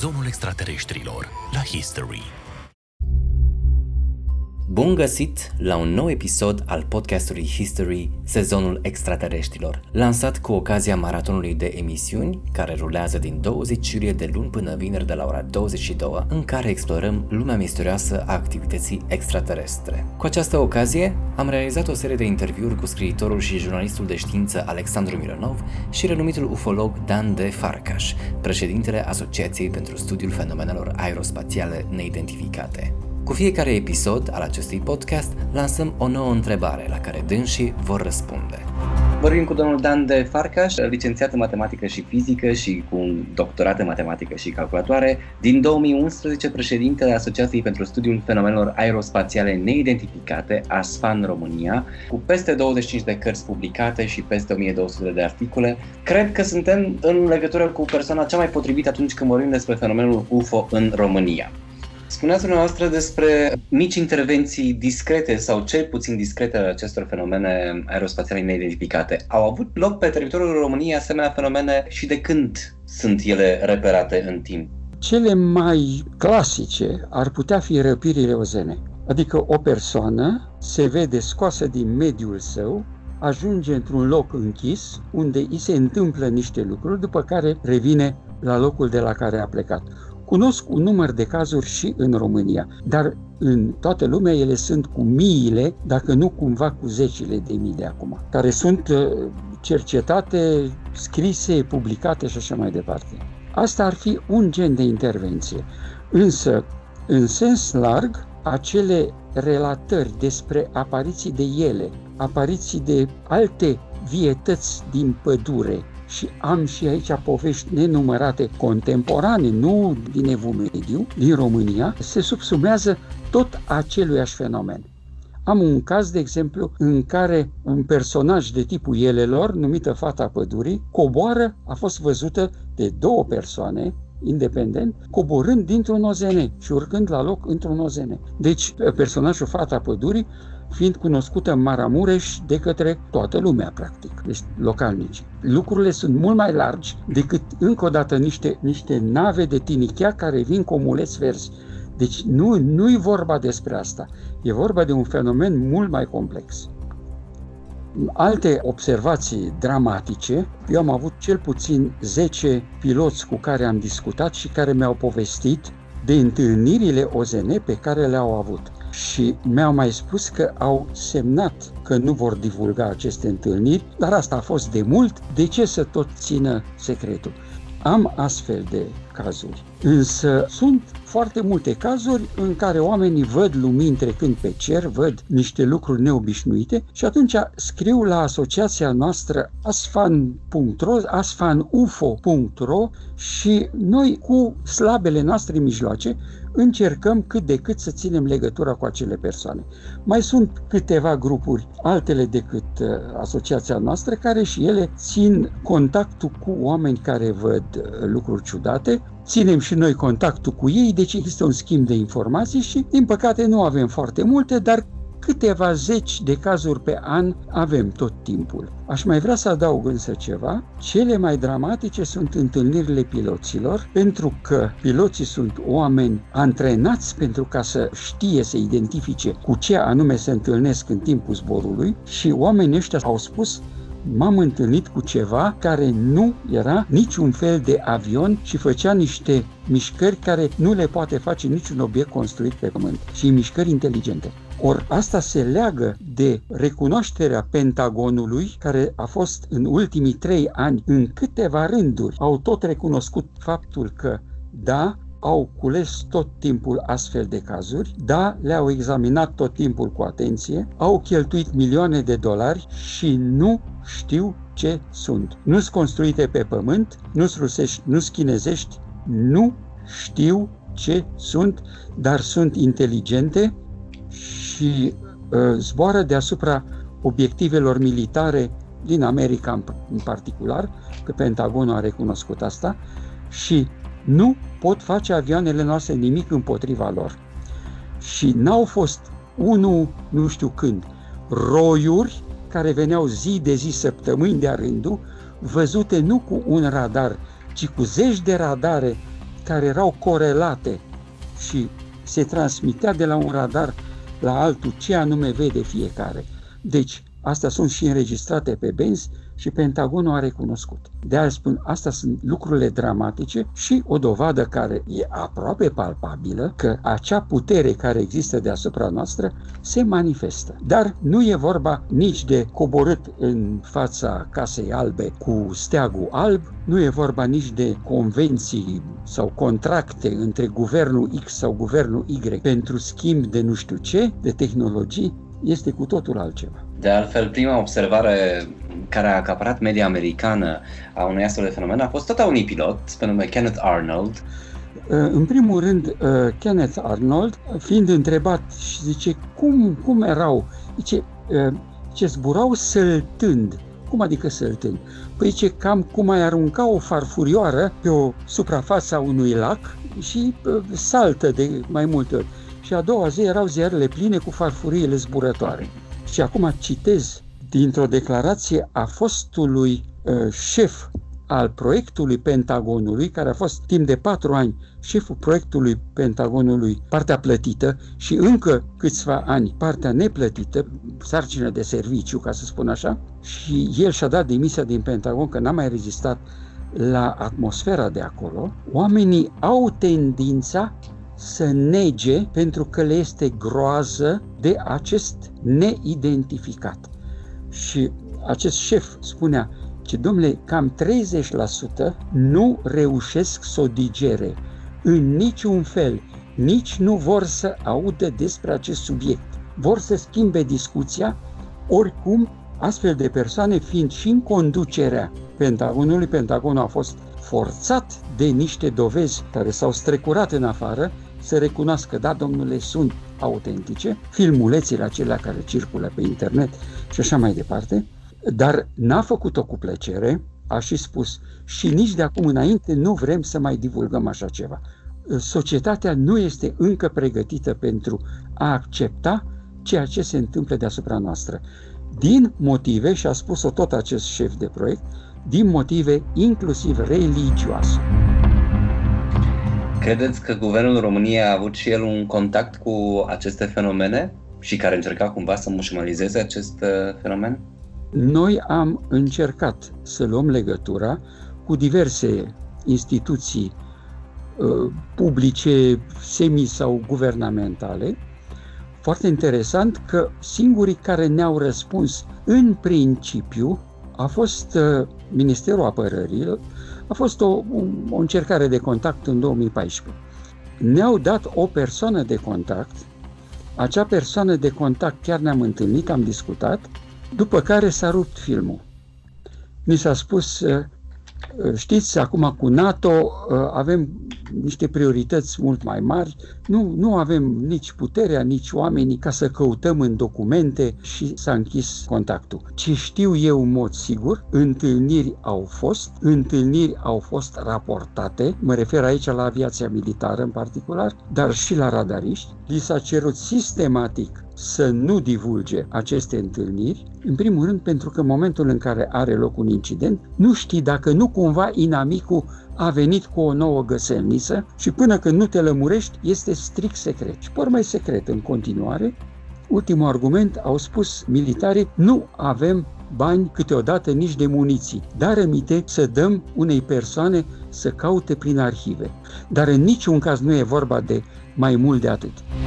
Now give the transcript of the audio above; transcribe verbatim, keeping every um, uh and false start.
Sezonul extraterestrilor la History. Bun găsit la un nou episod al podcastului History, Sezonul extraterestrilor, lansat cu ocazia maratonului de emisiuni care rulează din douăzeci iulie de luni până vineri de la ora douăzeci și două, în care explorăm lumea misterioasă a activității extraterestre. Cu această ocazie am realizat o serie de interviuri cu scriitorul și jurnalistul de știință Alexandru Mironov și renumitul ufolog Dan de Farkas, președintele Asociației pentru Studiul Fenomenelor Aerospațiale Neidentificate. Cu fiecare episod al acestui podcast lansăm o nouă întrebare la care dânsii vor răspunde. Vorbim cu domnul Dan de Farkas, licențiat în matematică și fizică și cu un doctorat în matematică și calculatoare, din două mii unsprezece președintele Asociației pentru Studiul Fenomenelor Aerospațiale Neidentificate, ASFAN România, cu peste douăzeci și cinci de cărți publicate și peste o mie două sute de articole. Cred că suntem în legătură cu persoana cea mai potrivită atunci când vorbim despre fenomenul U F O în România. Spuneați dumneavoastră despre mici intervenții discrete sau cel puțin discrete ale acestor fenomene aerospațiale neidentificate. Au avut loc pe teritoriul României asemenea fenomene și de când sunt ele reperate în timp? Cele mai clasice ar putea fi răpirile ozene. Adică o persoană se vede scoasă din mediul său, ajunge într-un loc închis unde îi se întâmplă niște lucruri, după care revine la locul de la care a plecat. Cunosc un număr de cazuri și în România, dar în toată lumea ele sunt cu miile, dacă nu cumva cu zecile de mii de acum, care sunt cercetate, scrise, publicate și așa mai departe. Asta ar fi un gen de intervenție. Însă, în sens larg, acele relatări despre apariții de ele, apariții de alte vietăți din pădure, și am și aici povești nenumărate contemporane, nu din Evul Mediu, din România, se subsumează tot aceluiași fenomen. Am un caz, de exemplu, în care un personaj de tipul Elelor, numită Fata Pădurii, coboară, a fost văzută de două persoane, independent, coborând dintr-un O Z N și urcând la loc într-un O Z N. Deci, personajul Fata Pădurii fiind cunoscută în Maramureș de către toată lumea, practic, deci localnici. Lucrurile sunt mult mai largi decât, încă o dată, niște, niște nave de tinichea care vin cu omuleți verzi. Deci nu, nu-i vorba despre asta. E vorba de un fenomen mult mai complex. Alte observații dramatice, eu am avut cel puțin zece piloți cu care am discutat și care mi-au povestit de întâlnirile O Z N pe care le-au avut. Și mi-au mai spus că au semnat că nu vor divulga aceste întâlniri, dar asta a fost de mult, de ce să tot țină secretul? Am astfel de cazuri, însă sunt foarte multe cazuri în care oamenii văd lumini trecând pe cer, văd niște lucruri neobișnuite și atunci scriu la asociația noastră asfan punct ro, asfan u f o punct ro și noi cu slabele noastre mijloace încercăm cât de cât să ținem legătura cu acele persoane. Mai sunt câteva grupuri, altele decât uh, asociația noastră, care și ele țin contactul cu oameni care văd uh, lucruri ciudate. Ținem și noi contactul cu ei, deci există un schimb de informații și, din păcate, nu avem foarte multe, dar câteva zeci de cazuri pe an avem tot timpul. Aș mai vrea să adaug însă ceva. Cele mai dramatice sunt întâlnirile piloților, pentru că piloții sunt oameni antrenați pentru ca să știe, să identifice cu ce anume se întâlnesc în timpul zborului și oamenii ăștia au spus: m-am întâlnit cu ceva care nu era niciun fel de avion și făcea niște mișcări care nu le poate face niciun obiect construit pe pământ și mișcări inteligente. Ori asta se leagă de recunoașterea Pentagonului, care a fost în ultimii trei ani, în câteva rânduri, au tot recunoscut faptul că, da, au cules tot timpul astfel de cazuri, da, le-au examinat tot timpul cu atenție, au cheltuit milioane de dolari și nu știu ce sunt. Nu-s construite pe pământ, nu-s rusești, nu-s chinezești, nu știu ce sunt, dar sunt inteligente și uh, zboară deasupra obiectivelor militare din America în, în particular, că Pentagonul a recunoscut asta, și nu pot face avioanele noastre nimic împotriva lor. Și n-au fost unul, nu știu când, roiuri care veneau zi de zi, săptămâni de-a rândul, văzute nu cu un radar, ci cu zeci de radare care erau corelate și se transmitea de la un radar la altul ce anume vede fiecare. Deci, astea sunt și înregistrate pe benzi și Pentagonul a recunoscut. De aia spun, astea sunt lucrurile dramatice și o dovadă care e aproape palpabilă că acea putere care există deasupra noastră se manifestă. Dar nu e vorba nici de coborât în fața Casei Albe cu steagul alb, nu e vorba nici de convenții sau contracte între guvernul X sau guvernul Y pentru schimb de nu știu ce, de tehnologii, este cu totul altceva. De altfel, prima observare care a acaparat media americană a unui astfel de fenomen a fost tot a unui pilot, pe nume Kenneth Arnold. În primul rând, Kenneth Arnold, fiind întrebat și zice, cum, cum erau? Zice, ce zburau săltând. Cum adică săltând? Păi zice, cam cum ai arunca o farfurioară pe o suprafață a unui lac și saltă de mai multe ori. Și a doua zi erau ziarele pline cu farfuriile zburătoare. Și acum citez dintr-o declarație a fostului uh, șef al proiectului Pentagonului, care a fost timp de patru ani șeful proiectului Pentagonului, partea plătită, și încă câțiva ani partea neplătită, sarcină de serviciu, ca să spun așa, și el și-a dat demisia din Pentagon că n-a mai rezistat la atmosfera de acolo. Oamenii au tendința să nege pentru că le este groază de acest neidentificat. Și acest șef spunea că, domnule, cam treizeci la sută nu reușesc să o digere în niciun fel, nici nu vor să audă despre acest subiect. Vor să schimbe discuția, oricum, astfel de persoane fiind și în conducerea Pentagonului, Pentagonul a fost forțat de niște dovezi care s-au strecurat în afară să recunoască, da, domnule, sunt autentice, filmulețele acelea care circulă pe internet și așa mai departe, dar n-a făcut-o cu plăcere, a și spus, și nici de acum înainte nu vrem să mai divulgăm așa ceva. Societatea nu este încă pregătită pentru a accepta ceea ce se întâmplă deasupra noastră. Din motive, și a spus-o tot acest șef de proiect, din motive inclusiv religioase. Credeți că Guvernul României a avut și el un contact cu aceste fenomene și care încerca cumva să mușamalizeze acest fenomen? Noi am încercat să luăm legătura cu diverse instituții uh, publice, semi- sau guvernamentale. Foarte interesant că singurii care ne-au răspuns în principiu a fost uh, Ministerul Apărării. A fost o, o încercare de contact în două mii paisprezece. Ne-au dat o persoană de contact, acea persoană de contact chiar ne-am întâlnit, am discutat, după care s-a rupt filmul. Mi s-a spus, știți, acum cu NATO avem niște priorități mult mai mari, nu, nu avem nici puterea, nici oamenii ca să căutăm în documente, și s-a închis contactul. Ce știu eu în mod sigur, întâlniri au fost, întâlniri au fost raportate, mă refer aici la aviația militară în particular, dar și la radariști. Li s-a cerut sistematic să nu divulge aceste întâlniri, în primul rând pentru că în momentul în care are loc un incident, nu știi dacă nu cumva inamicul a venit cu o nouă găselniță și până când nu te lămurești, este strict secret. Și por mai secret în continuare. Ultimul argument, au spus militarii, nu avem bani câteodată nici de muniții, dar rămite să dăm unei persoane să caute prin arhive. Dar în niciun caz nu e vorba de mai mult de atât.